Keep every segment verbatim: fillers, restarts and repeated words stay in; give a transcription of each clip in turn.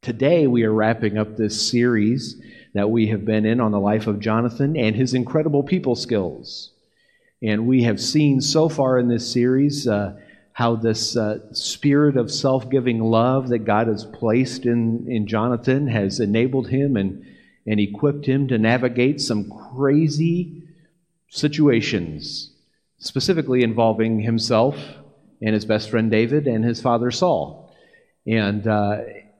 Today we are wrapping up this series that we have been in on the life of Jonathan and his incredible people skills. And we have seen so far in this series uh, how this uh, spirit of self-giving love that God has placed in, in Jonathan has enabled him and, and equipped him to navigate some crazy situations, specifically involving himself and his best friend David and his father Saul. And uh,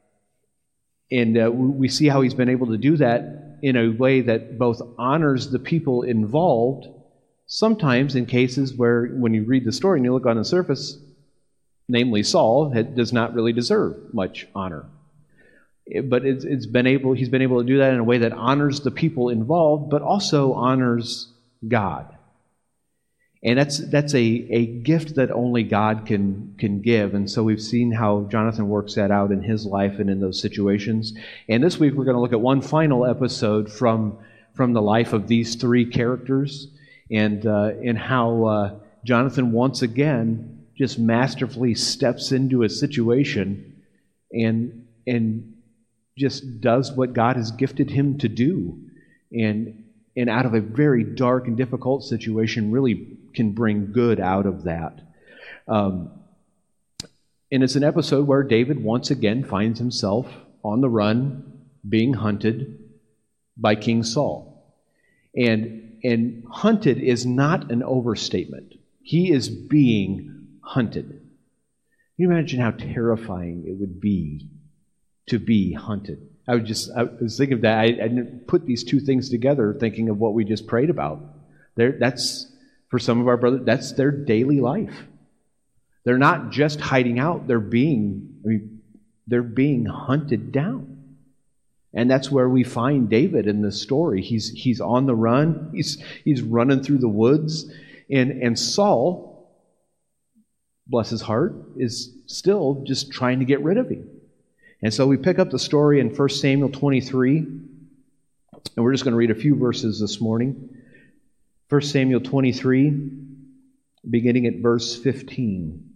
and uh, we see how he's been able to do that in a way that both honors the people involved, sometimes in cases where when you read the story and you look on the surface, namely Saul, had, does not really deserve much honor. But it's, it's been able, he's been able to do that in a way that honors the people involved, but also honors God. And that's that's a, a gift that only God can can give. And so we've seen how Jonathan works that out in his life and in those situations. And this week we're going to look at one final episode from from the life of these three characters, and uh, and how uh, Jonathan once again just masterfully steps into a situation and and just does what God has gifted him to do, and and out of a very dark and difficult situation really can bring good out of that. Um, and it's an episode where David once again finds himself on the run, being hunted by King Saul. And, and hunted is not an overstatement. He is being hunted. Can you imagine how terrifying it would be to be hunted? I would just, I was thinking of that. I, I didn't put these two things together thinking of what we just prayed about. There, that's, for some of our brothers, that's their daily life. They're not just hiding out, they're being, I mean, they're being hunted down. And that's where we find David in this story. He's he's on the run, he's he's running through the woods, and, and Saul, bless his heart, is still just trying to get rid of him. And so we pick up the story in First Samuel twenty-three, and we're just going to read a few verses this morning. First Samuel twenty-three, beginning at verse fifteen.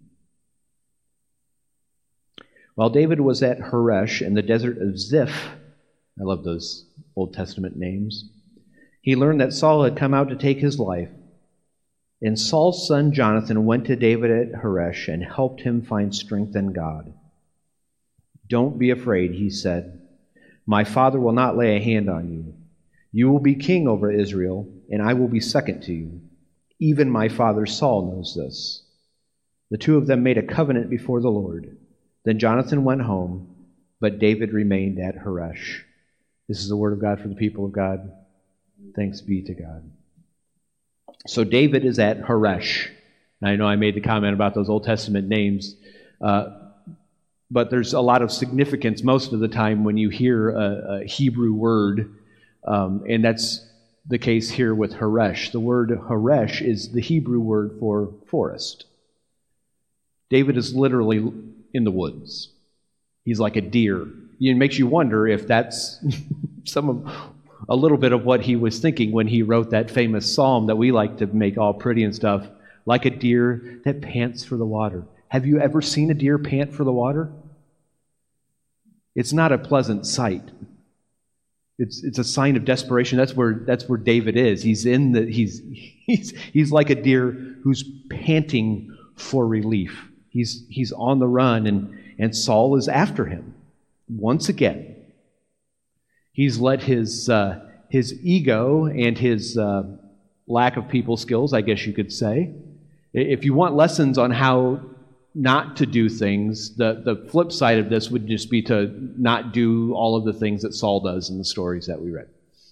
While David was at Horesh in the desert of Ziph, I love those Old Testament names, he learned that Saul had come out to take his life. And Saul's son Jonathan went to David at Horesh and helped him find strength in God. "Don't be afraid," he said. "My father will not lay a hand on you. You will be king over Israel, and I will be second to you. Even my father Saul knows this." The two of them made a covenant before the Lord. Then Jonathan went home, but David remained at Horesh. This is the word of God for the people of God. Thanks be to God. So David is at Horesh. Now, I know I made the comment about those Old Testament names, uh, but there's a lot of significance most of the time when you hear a, a Hebrew word, um, and that's the case here with Horesh. The word Horesh is the Hebrew word for forest. David is literally in the woods. He's like a deer. It makes you wonder if that's some of a little bit of what he was thinking when he wrote that famous psalm that we like to make all pretty and stuff, like a deer that pants for the water. Have you ever seen a deer pant for the water? It's not a pleasant sight. It's it's a sign of desperation. That's where that's where David is. He's in the he's he's he's like a deer who's panting for relief. He's he's on the run, and and Saul is after him once again. He's let his uh, his ego and his uh, lack of people skills, I guess you could say. If you want lessons on how not to do things, the, the flip side of this would just be to not do all of the things that Saul does in the stories that we read.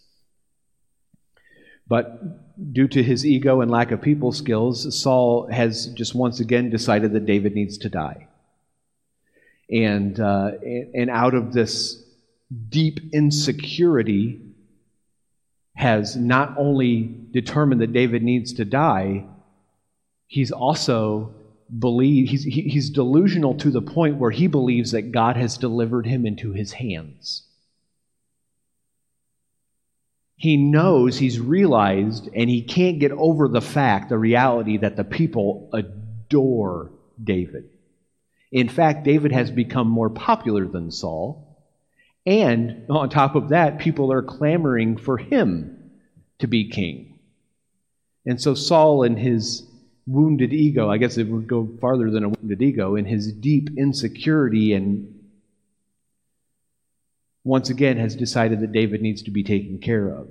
But due to his ego and lack of people skills, Saul has just once again decided that David needs to die. And, uh, and out of this deep insecurity has not only determined that David needs to die, he's also believe he's he's delusional to the point where he believes that God has delivered him into his hands. He knows, he's realized, and he can't get over the fact, the reality that the people adore David. In fact, David has become more popular than Saul, And on top of that, people are clamoring for him to be king. And so Saul, in his wounded ego, I guess it would go farther than a wounded ego, in his deep insecurity, and once again has decided that David needs to be taken care of.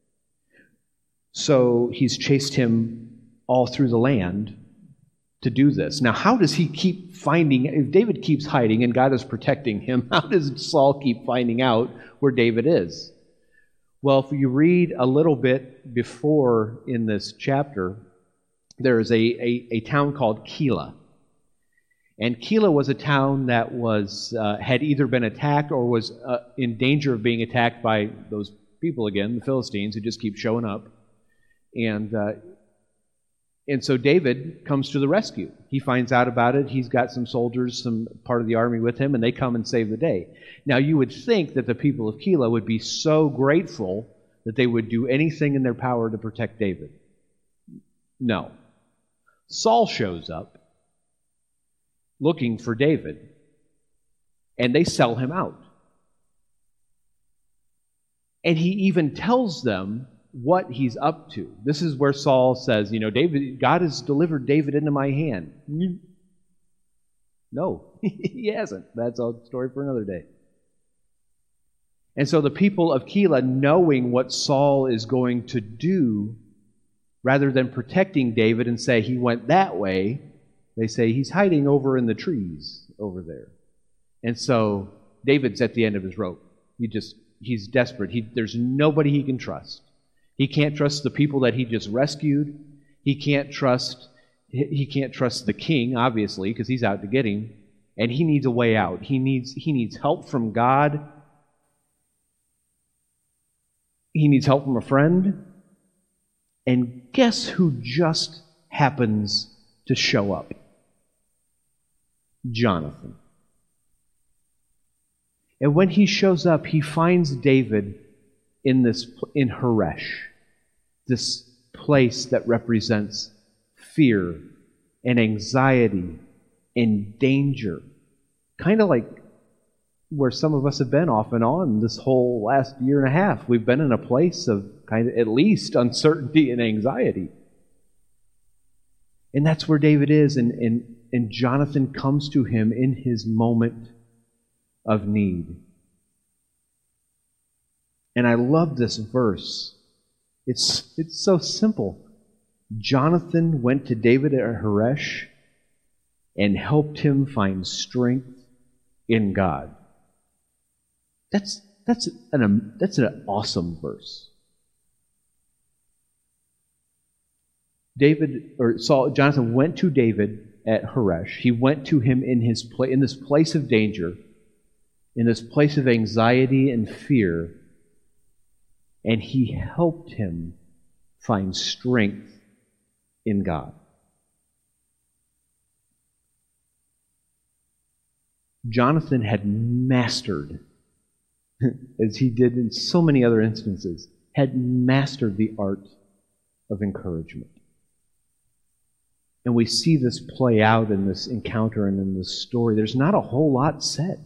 So he's chased him all through the land to do this. Now, how does he keep finding, if David keeps hiding and God is protecting him, how does Saul keep finding out where David is? Well, if you read a little bit before in this chapter, there is a, a, a town called Keilah. And Keilah was a town that was uh, had either been attacked or was uh, in danger of being attacked by those people again, the Philistines, who just keep showing up. And uh, and so David comes to the rescue. He finds out about it. He's got some soldiers, some part of the army with him, and they come and save the day. Now, you would think that the people of Keilah would be so grateful that they would do anything in their power to protect David. No. Saul shows up looking for David, and they sell him out. And he even tells them what he's up to. This is where Saul says, you know, David, God has delivered David into my hand. No, he hasn't. That's a story for another day. And so the people of Keilah, knowing what Saul is going to do, rather than protecting David and say he went that way, they say he's hiding over in the trees over there. And so David's at the end of his rope. He just, he's desperate. He, there's nobody he can trust. He can't trust the people that he just rescued. He can't trust, he can't trust the king, obviously, because he's out to get him. And he needs a way out. He needs, he needs help from God. He needs help from a friend. And guess who just happens to show up? Jonathan. And when he shows up, he finds David in this in Horesh, this place that represents fear and anxiety and danger. Kind of like where some of us have been off and on this whole last year and a half. We've been in a place of kind of at least uncertainty and anxiety. And that's where David is, and, and, and Jonathan comes to him in his moment of need. And I love this verse. It's, it's so simple. Jonathan went to David at Horesh and helped him find strength in God. That's, that's, an, that's an awesome verse. David or Saul, Jonathan went to David at Horesh. He went to him in his pla- in this place of danger, in this place of anxiety and fear, and he helped him find strength in God. Jonathan had mastered, as he did in so many other instances, had mastered the art of encouragement. And we see this play out in this encounter and in this story. There's not a whole lot said.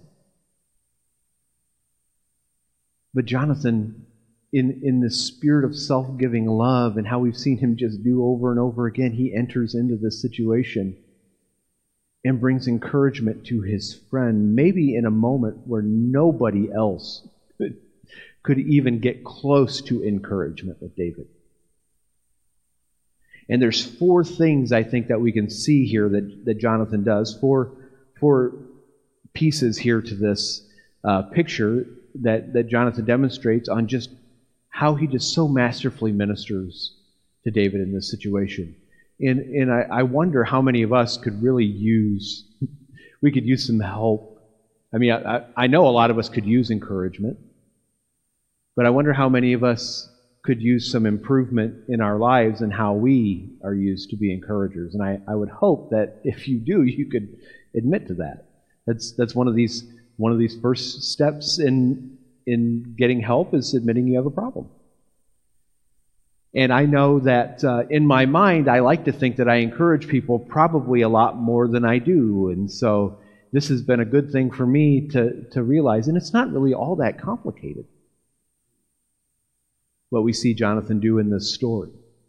But Jonathan, in, in the spirit of self-giving love and how we've seen him just do over and over again, he enters into this situation and brings encouragement to his friend, maybe in a moment where nobody else could, could even get close to encouragement with David. And there's four things I think that we can see here that, that Jonathan does, four, four pieces here to this uh, picture that, that Jonathan demonstrates on just how he just so masterfully ministers to David in this situation. And, and I, I wonder how many of us could really use, we could use some help. I mean, I, I know a lot of us could use encouragement, but I wonder how many of us could use some improvement in our lives and how we are used to be encouragers. And I, I would hope that if you do, you could admit to that. That's that's one of these one of these first steps in in getting help is admitting you have a problem. And I know that uh, in my mind, I like to think that I encourage people probably a lot more than I do. And so this has been a good thing for me to, to realize, and it's not really all that complicated, what we see Jonathan do in this story.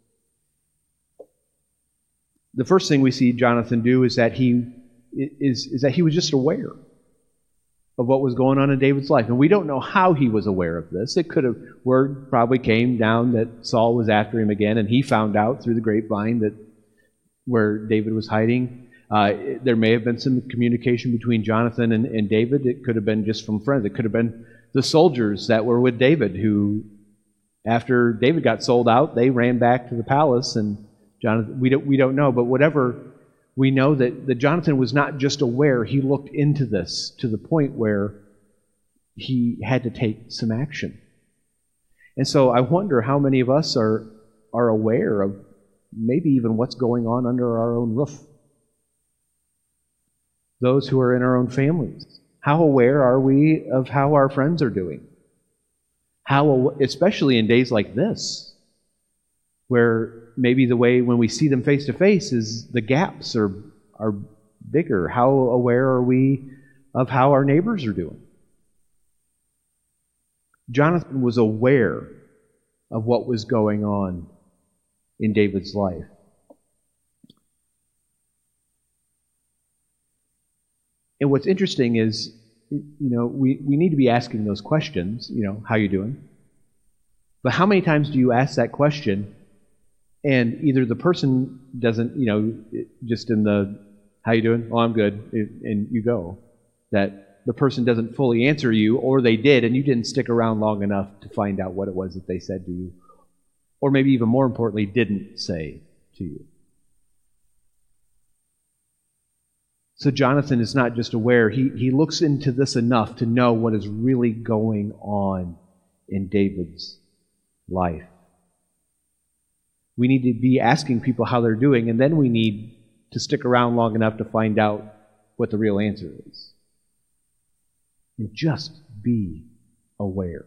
The first thing we see Jonathan do is that he is, is that he was just aware of what was going on in David's life. And we don't know how he was aware of this. It could have, word probably came down that Saul was after him again, and he found out through the grapevine that where David was hiding. Uh, there may have been some communication between Jonathan and, and David. It could have been just from friends. It could have been the soldiers that were with David who, after David got sold out, they ran back to the palace, and Jonathan, we don't, we don't know, but whatever, we know that, that Jonathan was not just aware, he looked into this to the point where he had to take some action. And so I wonder how many of us are, are aware of maybe even what's going on under our own roof. Those who are in our own families. How aware are we of how our friends are doing? How, especially in days like this, where maybe the way when we see them face to face is the gaps are are bigger. How aware are we of how our neighbors are doing? Jonathan was aware of what was going on in David's life. And what's interesting is, you know, we, we need to be asking those questions, you know, how you doing? But how many times do you ask that question and either the person doesn't, you know, just in the, how you doing? Oh, I'm good, and you go. That the person doesn't fully answer you, or they did, and you didn't stick around long enough to find out what it was that they said to you. Or maybe even more importantly, didn't say to you. So Jonathan is not just aware, he, he looks into this enough to know what is really going on in David's life. We need to be asking people how they're doing, and then we need to stick around long enough to find out what the real answer is. And just be aware.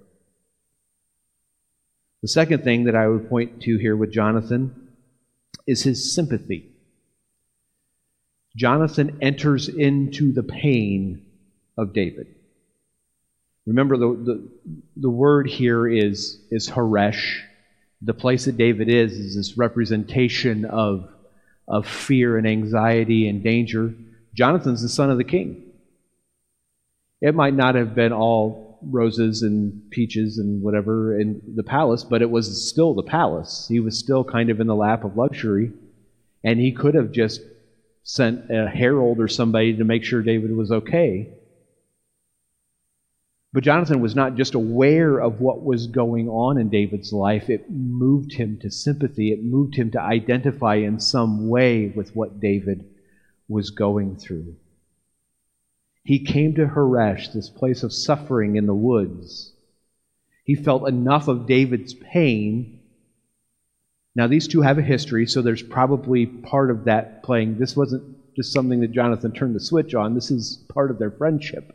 The second thing that I would point to here with Jonathan is his sympathy. Jonathan enters into the pain of David. Remember, the, the, the word here is, is Haresh. The place that David is is this representation of, of fear and anxiety and danger. Jonathan's the son of the king. It might not have been all roses and peaches and whatever in the palace, but it was still the palace. He was still kind of in the lap of luxury, and he could have just sent a herald or somebody to make sure David was okay. But Jonathan was not just aware of what was going on in David's life. It moved him to sympathy. It moved him to identify in some way with what David was going through. He came to Haresh, this place of suffering in the woods. He felt enough of David's pain. Now, these two have a history, so there's probably part of that playing. This wasn't just something that Jonathan turned the switch on. This is part of their friendship.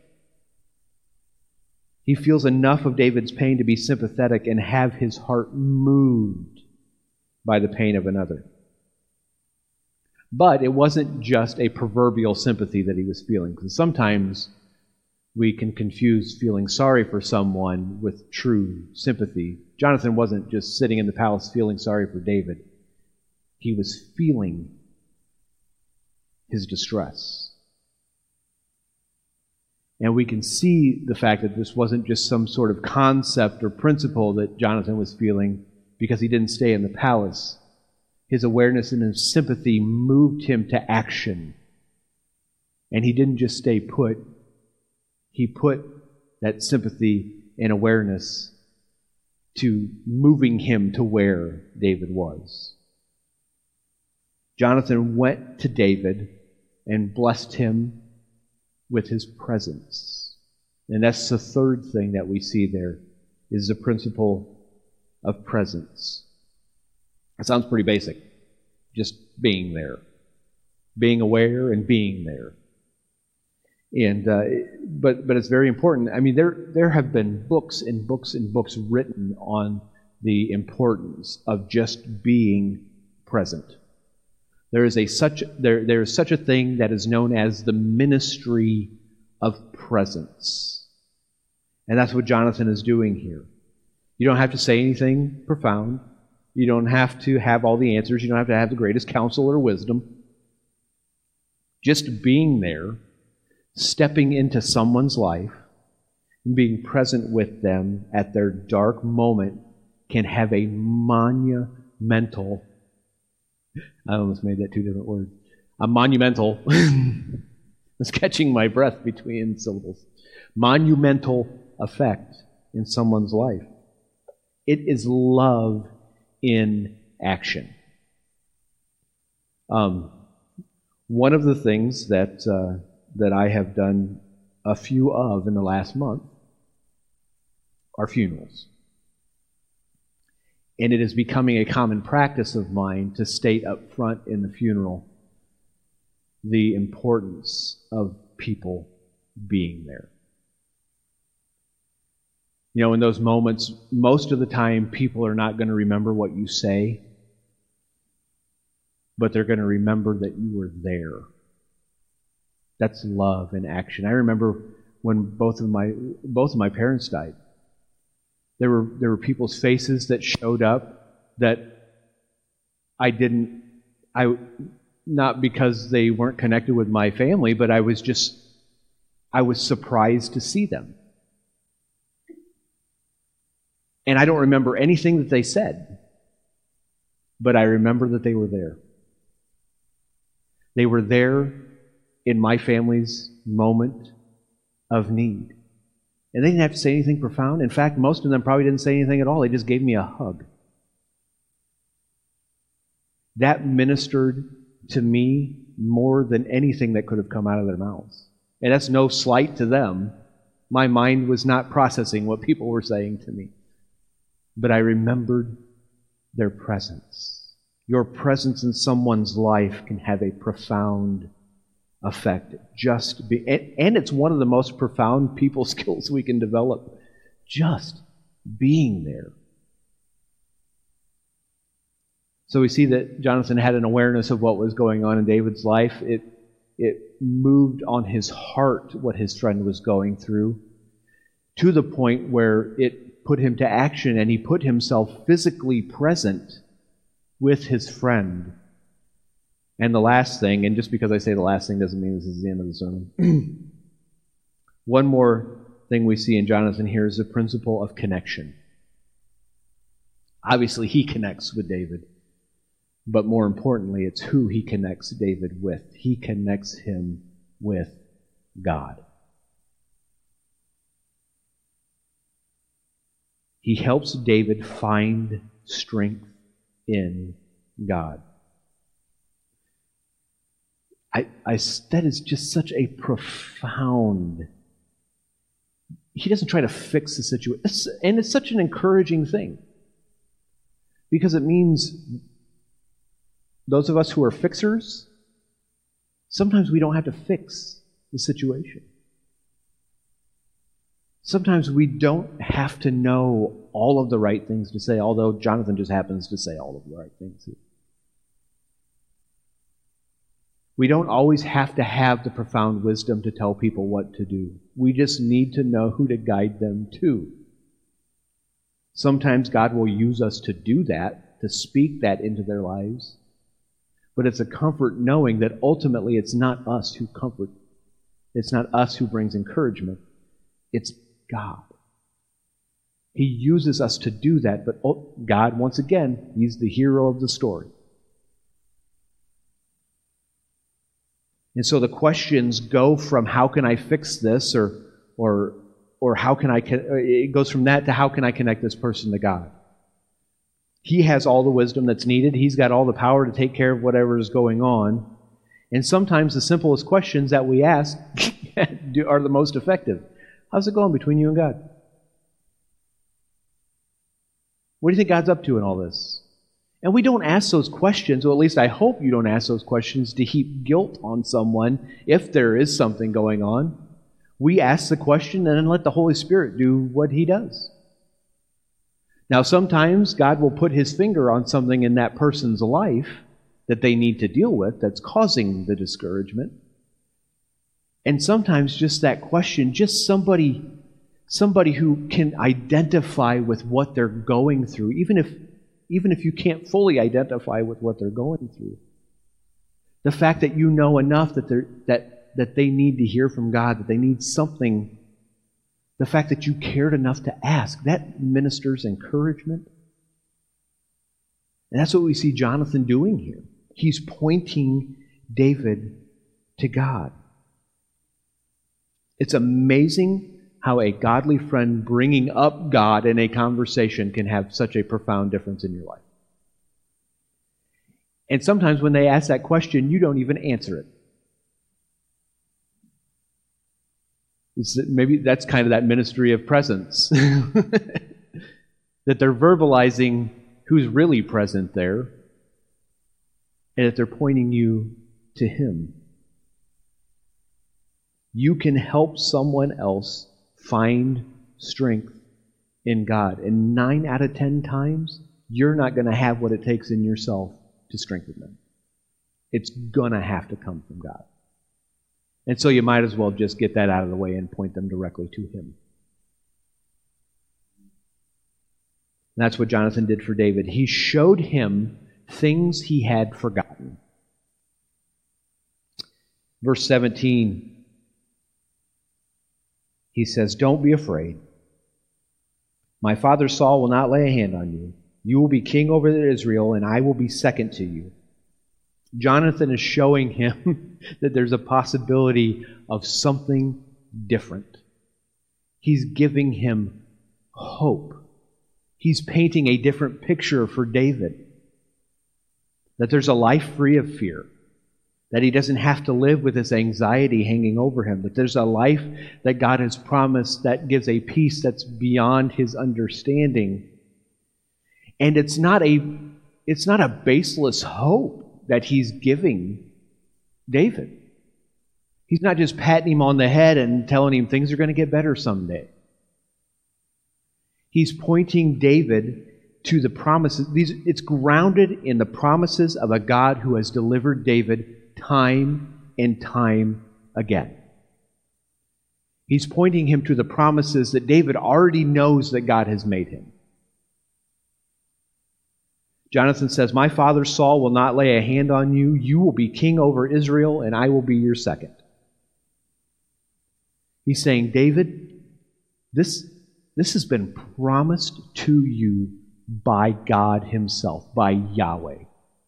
He feels enough of David's pain to be sympathetic and have his heart moved by the pain of another. But it wasn't just a proverbial sympathy that he was feeling, because sometimes we can confuse feeling sorry for someone with true sympathy. Jonathan wasn't just sitting in the palace feeling sorry for David. He was feeling his distress. And we can see the fact that this wasn't just some sort of concept or principle that Jonathan was feeling because he didn't stay in the palace. His awareness and his sympathy moved him to action. And he didn't just stay put. He put that sympathy and awareness to moving him to where David was. Jonathan went to David and blessed him with his presence. And that's the third thing that we see there, is the principle of presence. It sounds pretty basic, just being there. Being aware and being there. And uh, but but it's very important. I mean, there there have been books and books and books written on the importance of just being present. There is a such there there is such a thing that is known as the ministry of presence. And that's what Jonathan is doing here. You don't have to say anything profound. You don't have to have all the answers. You don't have to have the greatest counsel or wisdom. Just being there, stepping into someone's life, and being present with them at their dark moment can have a monumental, I almost made that two different words, a monumental, I was catching my breath between syllables, monumental effect in someone's life. It is love in action. Um, one of the things that uh, that I have done a few of in the last month are funerals. And it is becoming a common practice of mine to state up front in the funeral the importance of people being there. You know, in those moments, most of the time, people are not going to remember what you say, but they're going to remember that you were there. That's love in action. I remember when both of my both of my parents died. There were there were people's faces that showed up that I didn't I not because they weren't connected with my family, but I was just I was surprised to see them. And I don't remember anything that they said, but I remember that they were there. They were there in my family's moment of need. And they didn't have to say anything profound. In fact, most of them probably didn't say anything at all. They just gave me a hug. That ministered to me more than anything that could have come out of their mouths. And that's no slight to them. My mind was not processing what people were saying to me. But I remembered their presence. Your presence in someone's life can have a profound effect. Just be, and, and it's one of the most profound people skills we can develop. Just being there. So we see that Jonathan had an awareness of what was going on in David's life. It, it moved on his heart what his friend was going through, to the point where it put him to action, and he put himself physically present with his friend. And the last thing, and just because I say the last thing doesn't mean this is the end of the sermon. One more thing we see in Jonathan here is the principle of connection. Obviously, he connects with David, but more importantly, it's who he connects David with. He connects him with God. He helps David find strength in God. I, I, that is just such a profound... He doesn't try to fix the situation. And it's such an encouraging thing. Because it means those of us who are fixers, sometimes we don't have to fix the situation. Sometimes we don't have to know all of the right things to say, although Jonathan just happens to say all of the right things here. We don't always have to have the profound wisdom to tell people what to do. We just need to know who to guide them to. Sometimes God will use us to do that, to speak that into their lives. But it's a comfort knowing that ultimately it's not us who comfort. It's not us who brings encouragement. It's God. He uses us to do that, but God, once again, He's the hero of the story. And so the questions go from how can I fix this, or or or how can I, it goes from that to how can I connect this person to God. He has all the wisdom that's needed. He's got all the power to take care of whatever is going on. And sometimes the simplest questions that we ask are the most effective. How's it going between you and God? What do you think God's up to in all this? And we don't ask those questions, or at least I hope you don't ask those questions to heap guilt on someone if there is something going on. We ask the question and then let the Holy Spirit do what He does. Now, sometimes God will put His finger on something in that person's life that they need to deal with that's causing the discouragement. And sometimes just that question, just somebody, somebody who can identify with what they're going through, even if, even if you can't fully identify with what they're going through. The fact that you know enough that they're, that, that they need to hear from God, that they need something, the fact that you cared enough to ask, that ministers encouragement. And that's what we see Jonathan doing here. He's pointing David to God. It's amazing how a godly friend bringing up God in a conversation can have such a profound difference in your life. And sometimes when they ask that question, you don't even answer it. It's, maybe that's kind of that ministry of presence. That they're verbalizing who's really present there, and that they're pointing you to Him. You can help someone else find strength in God. And nine out of ten times, you're not going to have what it takes in yourself to strengthen them. It's going to have to come from God. And so you might as well just get that out of the way and point them directly to Him. And that's what Jonathan did for David. He showed him things he had forgotten. Verse seventeen, he says, "Don't be afraid. My father Saul will not lay a hand on you. You will be king over Israel, and I will be second to you." Jonathan is showing him that there's a possibility of something different. He's giving him hope. He's painting a different picture for David. That there's a life free of fear. That he doesn't have to live with this anxiety hanging over him. That there's a life that God has promised that gives a peace that's beyond his understanding. And it's not a, it's not a baseless hope that he's giving David. He's not just patting him on the head and telling him things are going to get better someday. He's pointing David to the promises. These, it's grounded in the promises of a God who has delivered David time and time again. He's pointing him to the promises that David already knows that God has made him. Jonathan says, "My father Saul will not lay a hand on you. You will be king over Israel, and I will be your second." He's saying, David, this, this has been promised to you by God Himself, by Yahweh.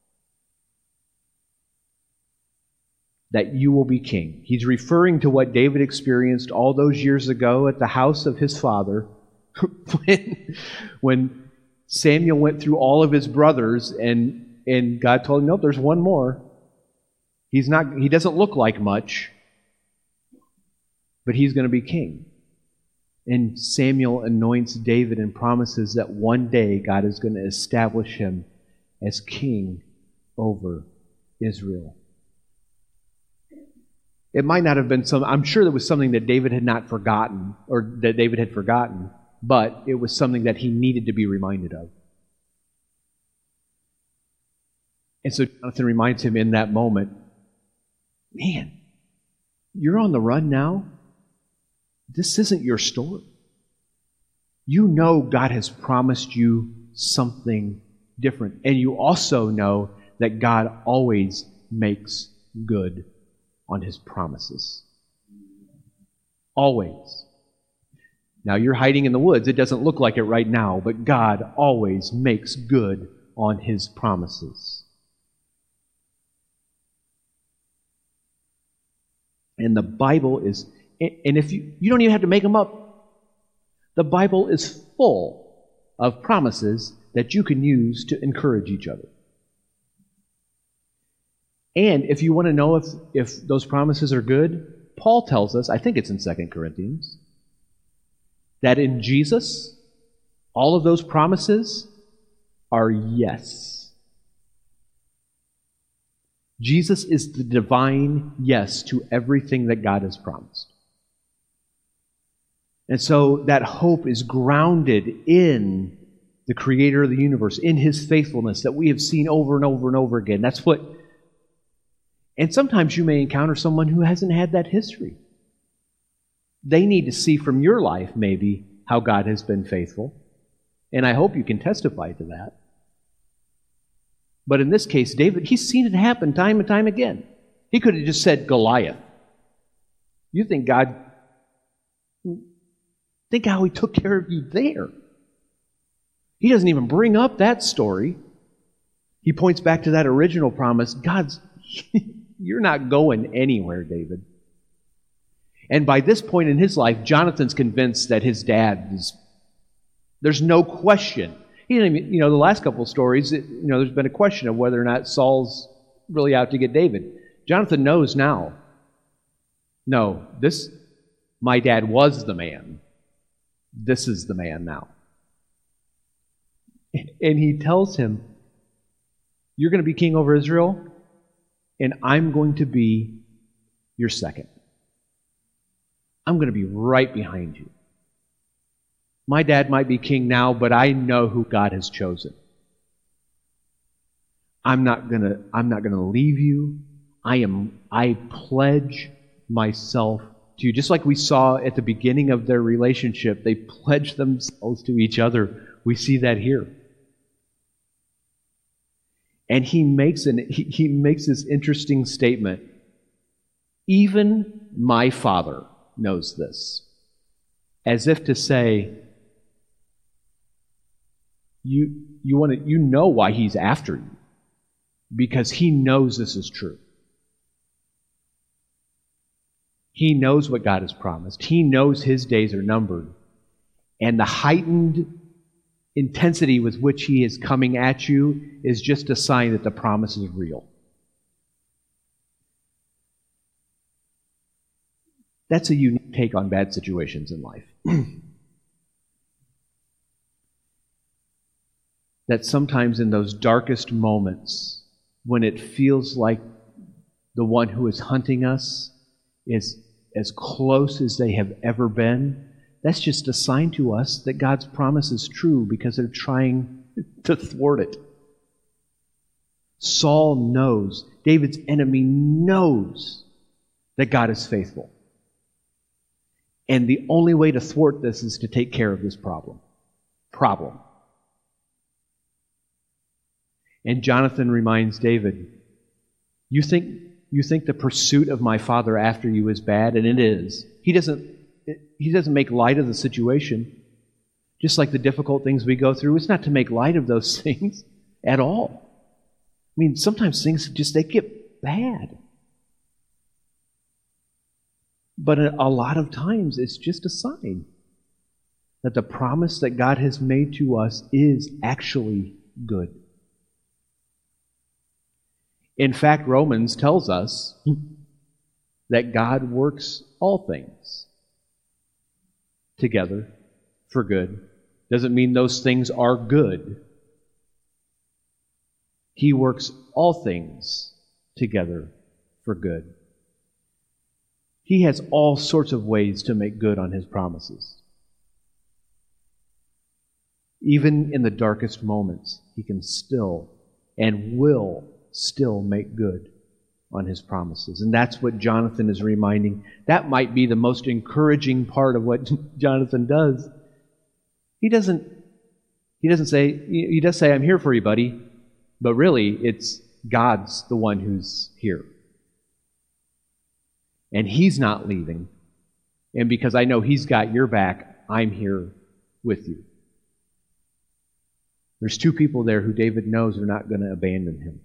That you will be king. He's referring to what David experienced all those years ago at the house of his father when, when Samuel went through all of his brothers, and, and God told him, "Nope, there's one more. He's not, he doesn't look like much, but he's going to be king." And Samuel anoints David and promises that one day God is going to establish him as king over Israel. It might not have been some, I'm sure there was something that David had not forgotten, or that David had forgotten, but it was something that he needed to be reminded of. And so Jonathan reminds him in that moment, man, you're on the run now. This isn't your story. You know God has promised you something different. And you also know that God always makes good on His promises. Always. Now you're hiding in the woods. It doesn't look like it right now, but God always makes good on His promises. And the Bible is, and if you, you don't even have to make them up, the Bible is full of promises that you can use to encourage each other. And if you want to know if, if those promises are good, Paul tells us, I think it's in Second Corinthians, that in Jesus, all of those promises are yes. Jesus is the divine yes to everything that God has promised. And so that hope is grounded in the creator of the universe, in his faithfulness that we have seen over and over and over again. That's what... And sometimes you may encounter someone who hasn't had that history. They need to see from your life, maybe, how God has been faithful. And I hope you can testify to that. But in this case, David, he's seen it happen time and time again. He could have just said Goliath. You think God... Think how he took care of you there. He doesn't even bring up that story. He points back to that original promise. God's, you're not going anywhere, David. And by this point in his life, Jonathan's convinced that his dad is, there's no question. He didn't even, you know, the last couple of stories, you know, there's been a question of whether or not Saul's really out to get David. Jonathan knows now. No, this, my dad was the man. This is the man now. And he tells him, you're going to be king over Israel, and I'm going to be your second. I'm going to be right behind you. My dad might be king now, but I know who God has chosen. I'm not going to, I'm not going to leave you. I am, I pledge myself to you. Just like we saw at the beginning of their relationship, they pledged themselves to each other. We see that here. And he makes an he, he makes this interesting statement. Even my father knows this. As if to say, you you want to you know why he's after you. Because he knows this is true. He knows what God has promised. He knows his days are numbered. And the heightened intensity with which he is coming at you is just a sign that the promise is real. That's a unique take on bad situations in life. That sometimes in those darkest moments, when it feels like the one who is hunting us is as close as they have ever been, that's just a sign to us that God's promise is true because they're trying to thwart it. Saul knows, David's enemy knows that God is faithful. And the only way to thwart this is to take care of this problem. Problem. And Jonathan reminds David, you think, you think the pursuit of my father after you is bad? And it is. He doesn't He doesn't make light of the situation. Just like the difficult things we go through, it's not to make light of those things at all. I mean, sometimes things just, they get bad. But a lot of times, it's just a sign that the promise that God has made to us is actually good. In fact, Romans tells us that God works all things together for good. Doesn't mean those things are good. He works all things together for good. He has all sorts of ways to make good on his promises. Even in the darkest moments, he can still and will still make good on his promises. And that's what Jonathan is reminding. That might be the most encouraging part of what Jonathan does. He doesn't he doesn't say, he does say, I'm here for you, buddy, but really it's God's the one who's here. And he's not leaving. And because I know he's got your back, I'm here with you. There's two people there who David knows are not going to abandon him.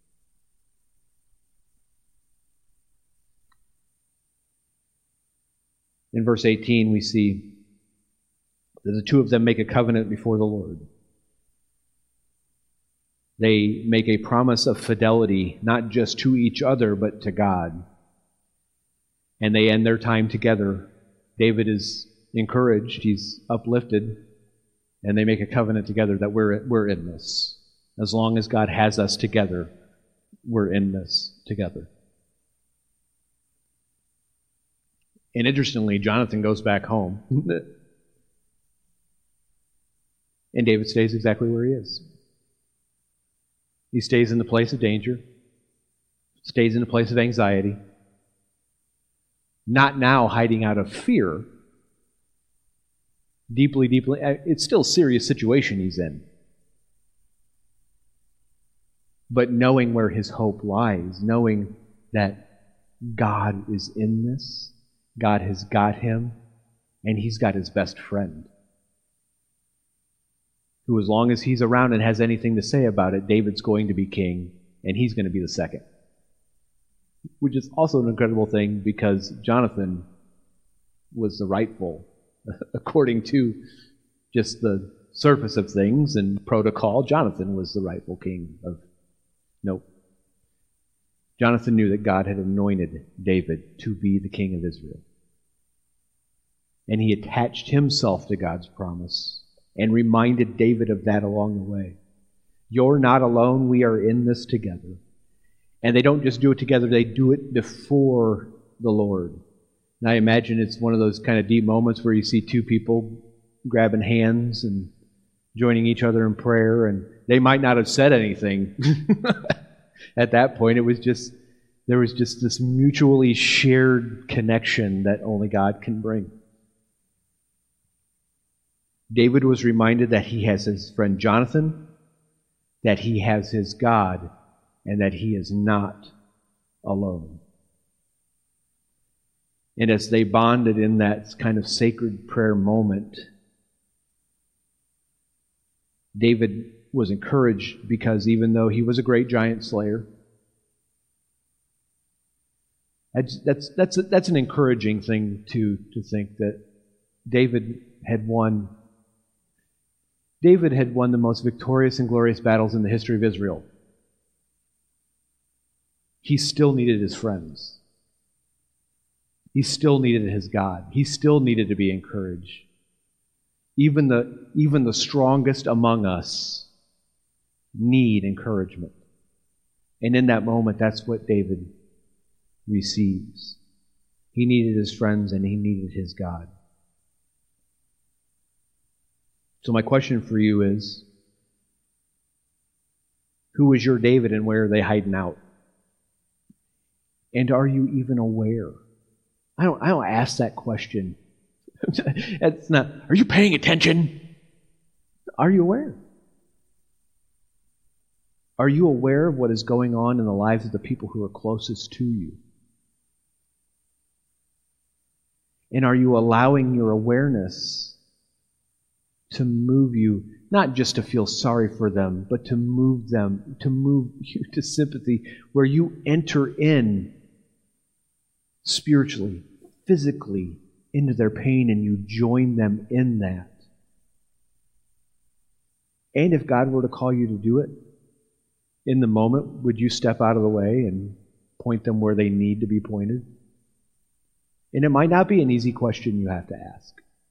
In verse eighteen, we see that the two of them make a covenant before the Lord. They make a promise of fidelity, not just to each other, but to God. And they end their time together. David is encouraged, he's uplifted, and they make a covenant together that we're, we're in this. As long as God has us together, we're in this together. And interestingly, Jonathan goes back home. And David stays exactly where he is. He stays in the place of danger, stays in the place of anxiety, not now hiding out of fear. Deeply, deeply, it's still a serious situation he's in. But knowing where his hope lies, knowing that God is in this, God has got him, and he's got his best friend, who, as long as he's around and has anything to say about it, David's going to be king, and he's going to be the second. Which is also an incredible thing, because Jonathan was the rightful, according to just the surface of things and protocol, Jonathan was the rightful king of... Nope. Jonathan knew that God had anointed David to be the king of Israel. And he attached himself to God's promise and reminded David of that along the way. You're not alone. We are in this together. And they don't just do it together, they do it before the Lord. And I imagine it's one of those kind of deep moments where you see two people grabbing hands and joining each other in prayer, and they might not have said anything at that point. It was just, there was just this mutually shared connection that only God can bring. David was reminded that he has his friend Jonathan, that he has his God, and that he is not alone. And as they bonded in that kind of sacred prayer moment, David was encouraged, because even though he was a great giant slayer, that's that's that's, a, that's an encouraging thing to, to think that David had won. David had won the most victorious and glorious battles in the history of Israel. He still needed his friends. He still needed his God. He still needed to be encouraged. Even the, even the strongest among us need encouragement. And in that moment, that's what David receives. He needed his friends and he needed his God. So my question for you is, who is your David and where are they hiding out? And are you even aware? I don't, I don't ask that question. It's not, are you paying attention? Are you aware? Are you aware of what is going on in the lives of the people who are closest to you? And are you allowing your awareness to move you, not just to feel sorry for them, but to move them, to move you to sympathy, where you enter in spiritually, physically, into their pain, and you join them in that. And if God were to call you to do it, in the moment, would you step out of the way and point them where they need to be pointed? And it might not be an easy question you have to ask.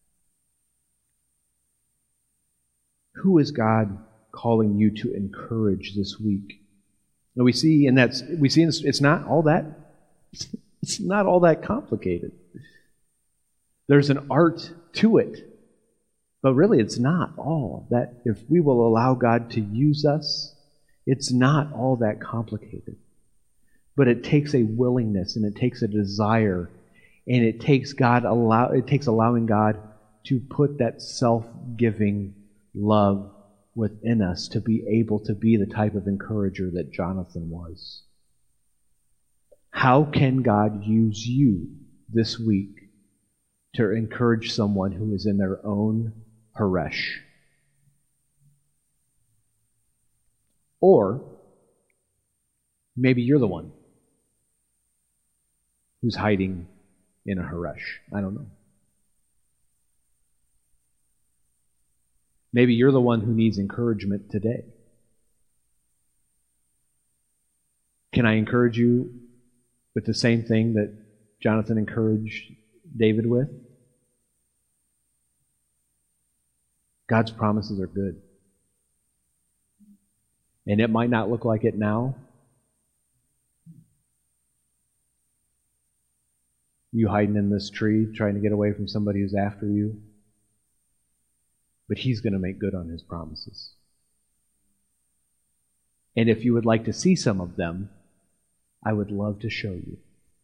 Who is God calling you to encourage this week? And we see, and that's we see it's not all that it's not all that complicated. There's an art to it, but really it's not all that. If we will allow God to use us, it's not all that complicated. But it takes a willingness and it takes a desire, and it takes God allow it takes allowing God to put that self-giving love within us to be able to be the type of encourager that Jonathan was. How can God use you this week to encourage someone who is in their own Haresh? Or maybe you're the one who's hiding in a Haresh. I don't know. Maybe you're the one who needs encouragement today. Can I encourage you with the same thing that Jonathan encouraged David with? God's promises are good. And it might not look like it now. You hiding in this tree, trying to get away from somebody who's after you. but He's going to make good on His promises. And if you would like to see some of them, I would love to show you.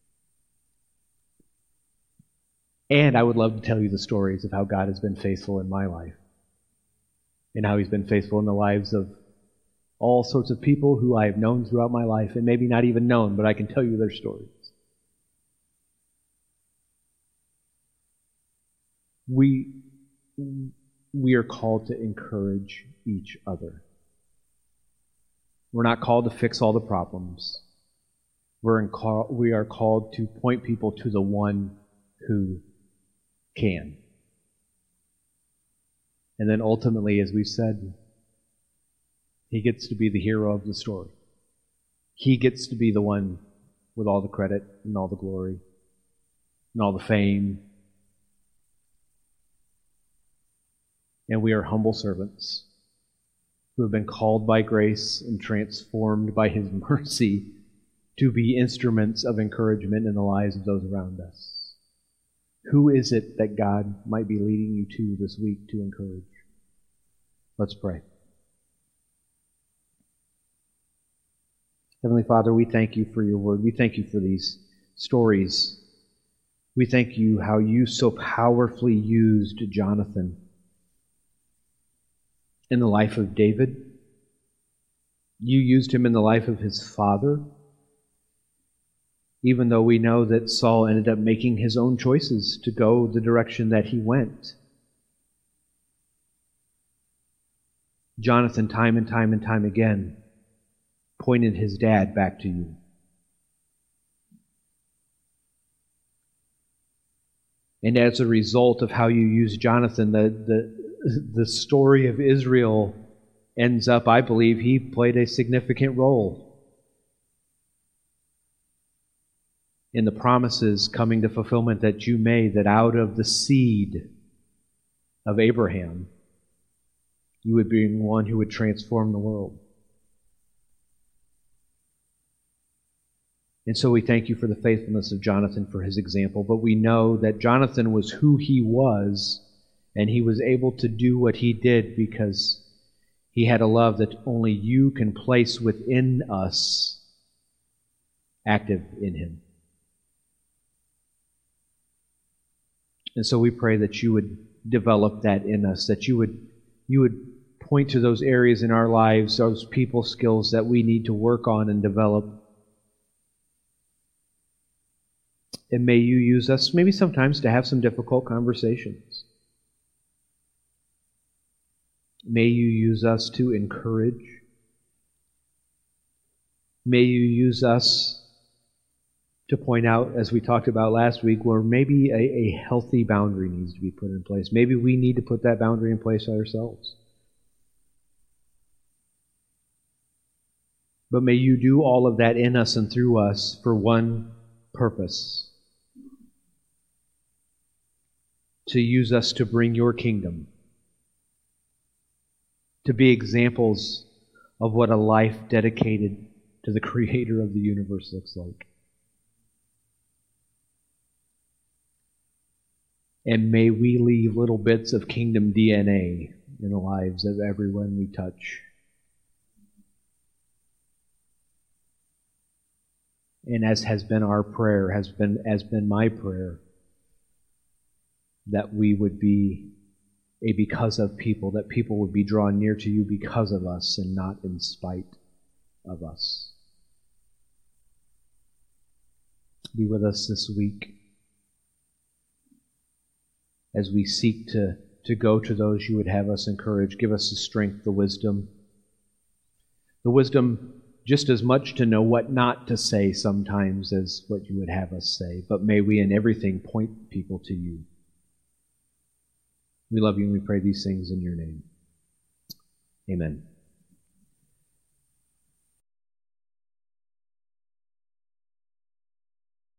And I would love to tell you the stories of how God has been faithful in my life, and how He's been faithful in the lives of all sorts of people who I have known throughout my life, and maybe not even known, but I can tell you their stories. We, we are called to encourage each other. We're not called to fix all the problems. We're in call, we are called to point people to the one who can. And then ultimately, as we said, He gets to be the hero of the story. He gets to be the one with all the credit and all the glory and all the fame. And we are humble servants who have been called by grace and transformed by His mercy to be instruments of encouragement in the lives of those around us. Who is it that God might be leading you to this week to encourage? Let's pray. Heavenly Father, we thank You for Your word. We thank You for these stories. We thank You how You so powerfully used Jonathan in the life of David. You used him in the life of his father, even though we know that Saul ended up making his own choices to go the direction that he went. Jonathan, time and time and time again, pointed his dad back to You. And as a result of how You used Jonathan, the, the, the story of Israel ends up, I believe, he played a significant role in the promises coming to fulfillment that You made, that out of the seed of Abraham, You would be one who would transform the world. And so we thank You for the faithfulness of Jonathan, for his example. But we know that Jonathan was who he was, and he was able to do what he did because he had a love that only You can place within us, active in him. And so we pray that You would develop that in us, that You would, you would point to those areas in our lives, those people skills that we need to work on and develop. And may You use us maybe sometimes to have some difficult conversations. May You use us to encourage. May You use us to point out, as we talked about last week, where maybe a, a healthy boundary needs to be put in place. Maybe we need to put that boundary in place ourselves. But may You do all of that in us and through us for one purpose: to use us to bring Your kingdom, to be examples of what a life dedicated to the Creator of the universe looks like. And may we leave little bits of kingdom D N A in the lives of everyone we touch. And as has been our prayer, has been has been my prayer, that we would be a because of people, that people would be drawn near to You because of us and not in spite of us. Be with us this week as we seek to, to go to those You would have us encourage. Give us the strength, the wisdom. The wisdom just as much to know what not to say sometimes as what You would have us say. But may we in everything point people to You. We love You and we pray these things in Your name. Amen.